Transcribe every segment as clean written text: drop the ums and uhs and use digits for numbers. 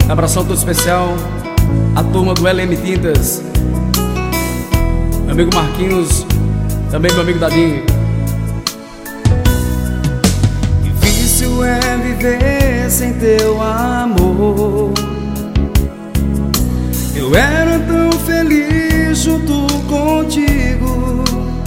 Abração todo especial a turma do LM Tintas, meu amigo Marquinhos, também meu amigo Dadinho. Difícil é viver sem teu amor. Eu era tão feliz junto contigo,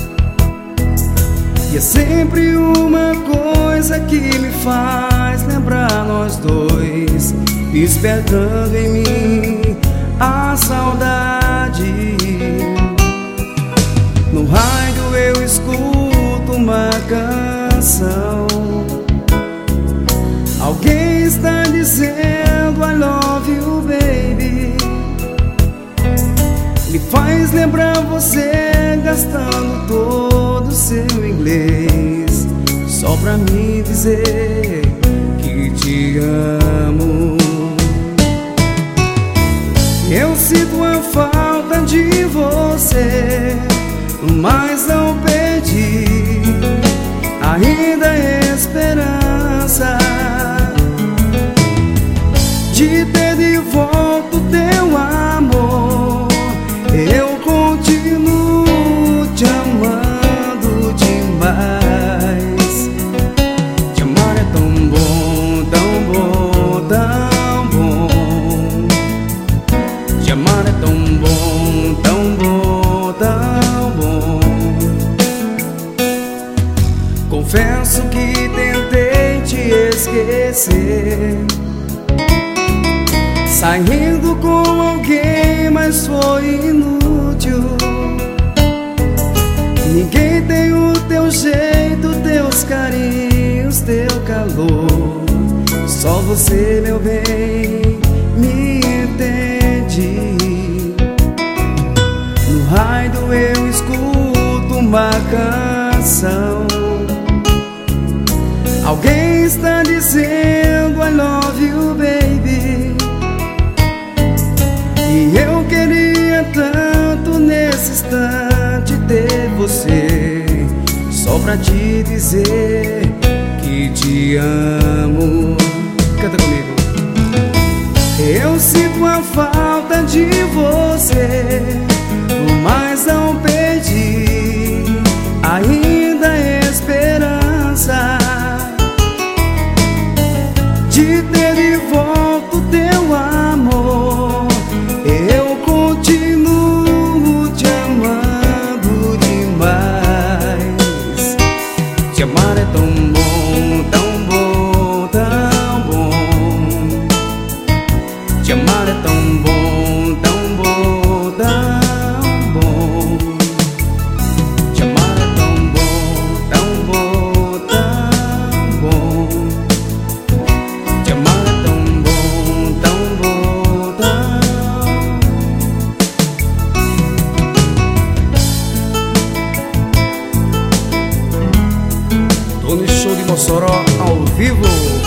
e é sempre uma coisa que me faz lembrar nós dois, despertando em mim a saudade. No rádio eu escuto uma canção, alguém está dizendo I love you baby. Me faz lembrar você gastando todo o seu inglês só pra me dizer que te amo. Eu sinto a falta de você, mas não perdi ainda a esperança de ter de volta o teu amor. Eu continuo te amando demais. Te amar é tão bom, tão bom, tão bom. Te amar é tão bom, tão bom, tão bom. Confesso que tentei te esquecer, saindo com alguém, mas foi inútil. Ninguém tem o teu jeito, teus carinhos, teu calor. Só você, meu bem, me entende. No rádio eu escuto uma canção, alguém está dizendo I love you baby. E eu queria tanto nesse instante ter você, só pra te dizer que te amo. Canta comigo. Eu sinto a falta de você, mas não perdi ainda a esperança de ter de volta o teu amor. Eu continuo te amando demais. Te amar é tão bom, tão bom, tão bom. Te amar é tão bom, tão bom, tão bom. Te amar é tão bom, tão bom, tão bom. Te amar é tão bom, tão bom, tão Tô no show de Mossoró ao vivo.